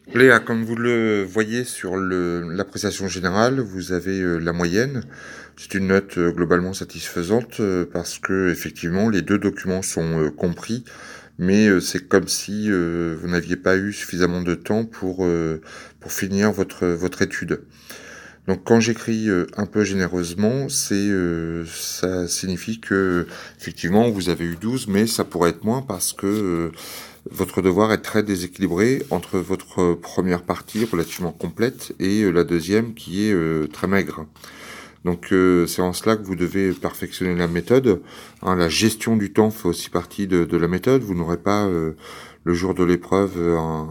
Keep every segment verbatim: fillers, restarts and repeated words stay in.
Léa, comme vous le voyez sur le- l'appréciation générale, vous avez euh, la moyenne. C'est une note euh, globalement satisfaisante euh, parce que effectivement les deux documents sont euh, compris, mais euh, c'est comme si euh, vous n'aviez pas eu suffisamment de temps pour euh, pour finir votre votre étude. Donc quand j'écris euh, un peu généreusement, c'est euh, ça signifie que effectivement vous avez eu douze, mais ça pourrait être moins parce que euh, votre devoir est très déséquilibré entre votre première partie relativement complète et euh, la deuxième qui est euh, très maigre. Donc euh, c'est en cela que vous devez perfectionner la méthode. Hein, la gestion du temps fait aussi partie de, de la méthode. Vous n'aurez pas euh, le jour de l'épreuve un,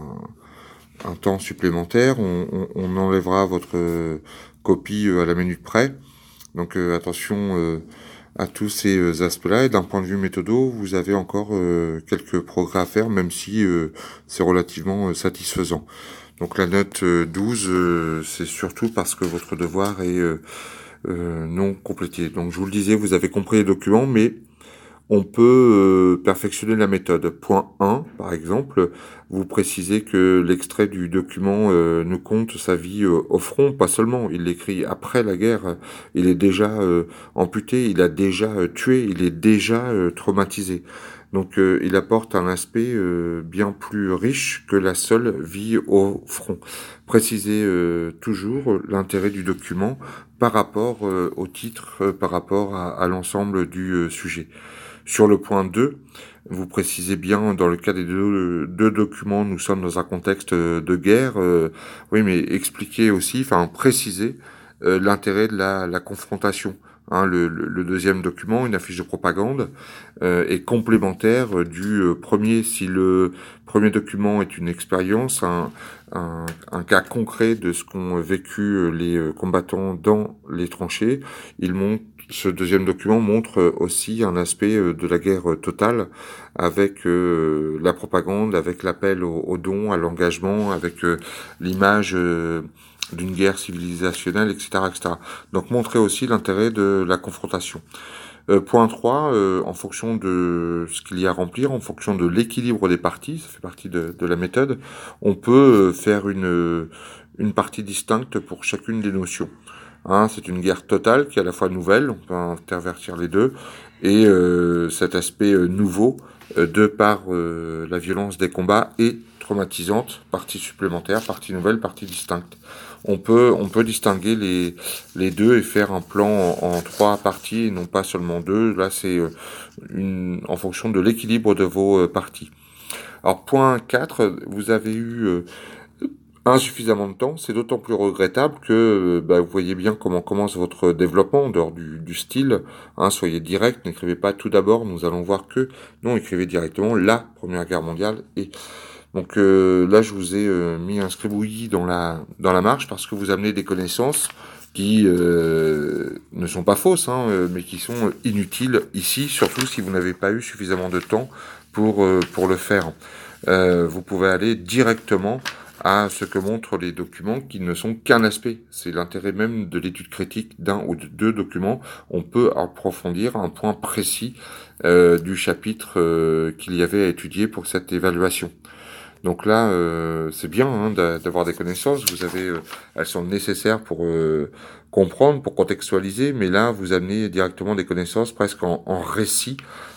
un temps supplémentaire. On, on, on enlèvera votre euh, copie euh, à la minute près. Donc euh, attention euh, à tous ces euh, aspects-là. Et d'un point de vue méthodo, vous avez encore euh, quelques progrès à faire, même si euh, c'est relativement euh, satisfaisant. Donc la note euh, douze, euh, c'est surtout parce que votre devoir est euh, euh, non complété. Donc je vous le disais, vous avez compris les documents, mais on peut euh, perfectionner la méthode. Point un, par exemple, vous précisez que l'extrait du document euh, nous compte sa vie euh, au front, pas seulement, il l'écrit après la guerre, il est déjà euh, amputé, il a déjà euh, tué, il est déjà euh, traumatisé. Donc euh, il apporte un aspect euh, bien plus riche que la seule vie au front. Précisez euh, toujours l'intérêt du document par rapport euh, au titre, euh, par rapport à, à l'ensemble du euh, sujet. Sur le point deux, vous précisez bien, dans le cas des deux, deux documents, nous sommes dans un contexte de guerre. Euh, oui, mais expliquez aussi, enfin précisez euh, l'intérêt de la, la confrontation. Hein, le, le, le deuxième document, une affiche de propagande, euh, est complémentaire du euh, premier. Si le premier document est une expérience, un, un, un cas concret de ce qu'ont vécu les euh, combattants dans les tranchées, il montre ce deuxième document montre aussi un aspect de la guerre totale, avec euh, la propagande, avec l'appel au, au don, à l'engagement, avec euh, l'image euh, d'une guerre civilisationnelle, et cetera, et cetera. Donc montrer aussi l'intérêt de la confrontation. Euh, point trois, euh, en fonction de ce qu'il y a à remplir, en fonction de l'équilibre des parties, ça fait partie de, de la méthode, on peut faire une, une partie distincte pour chacune des notions. Hein, c'est une guerre totale qui est à la fois nouvelle, on peut intervertir les deux, et euh, cet aspect euh, nouveau, euh, de par euh, la violence des combats, est traumatisante, partie supplémentaire, partie nouvelle, partie distincte. On peut, on peut distinguer les, les deux et faire un plan en, en trois parties et non pas seulement deux. Là, c'est euh, une, en fonction de l'équilibre de vos euh, parties. Alors, point quatre, vous avez eu euh, insuffisamment de temps, c'est d'autant plus regrettable que bah, vous voyez bien comment commence votre développement en dehors du, du style. Hein, soyez direct, n'écrivez pas tout d'abord, nous allons voir que. Non, écrivez directement la Première Guerre mondiale. Et donc euh, là, je vous ai euh, mis un scribouillis dans la, dans la marche parce que vous amenez des connaissances qui euh, ne sont pas fausses, hein, mais qui sont inutiles ici, surtout si vous n'avez pas eu suffisamment de temps pour, euh, pour le faire. Euh, vous pouvez aller directement à ce que montrent les documents qui ne sont qu'un aspect. C'est l'intérêt même de l'étude critique d'un ou de deux documents. On peut approfondir un point précis euh, du chapitre euh, qu'il y avait à étudier pour cette évaluation. Donc là, euh, c'est bien hein, d'avoir des connaissances. Vous avez, euh, elles sont nécessaires pour euh, comprendre, pour contextualiser, mais là, vous amenez directement des connaissances presque en, en récit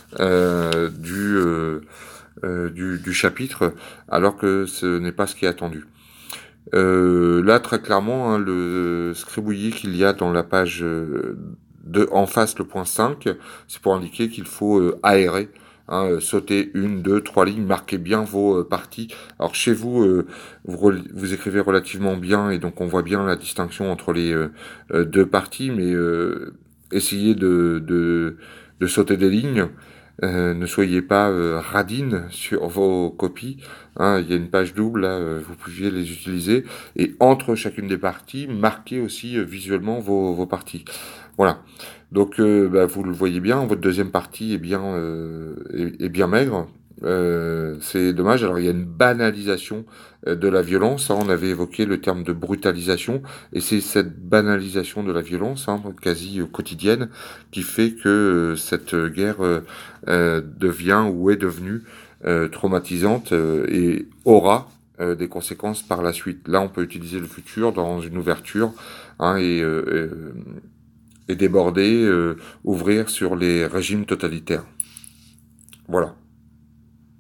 euh, du euh, euh, du, du chapitre, alors que ce n'est pas ce qui est attendu. Euh, là, très clairement, hein, le scribouillis qu'il y a dans la page euh, de, en face, le point cinq, c'est pour indiquer qu'il faut euh, aérer, hein, euh, sauter une, deux, trois lignes, marquez bien vos euh, parties. Alors chez vous, euh, vous, vous écrivez relativement bien, et donc on voit bien la distinction entre les euh, euh, deux parties, mais euh, essayez de, de, de sauter des lignes. Euh, ne soyez pas euh, radine sur vos copies. Hein, il y a une page double, là, euh, vous pouviez les utiliser. Et entre chacune des parties, marquez aussi euh, visuellement vos, vos parties. Voilà. Donc, euh, bah, vous le voyez bien, votre deuxième partie est bien, euh, est, est bien maigre. Euh, c'est dommage. Alors, il y a une banalisation euh, de la violence. Hein, on avait évoqué le terme de brutalisation. Et c'est cette banalisation de la violence, hein, quasi euh, quotidienne, qui fait que euh, cette guerre euh, euh, devient ou est devenue euh, traumatisante euh, et aura euh, des conséquences par la suite. Là, on peut utiliser le futur dans une ouverture, hein, et, euh, et déborder, euh, ouvrir sur les régimes totalitaires. Voilà.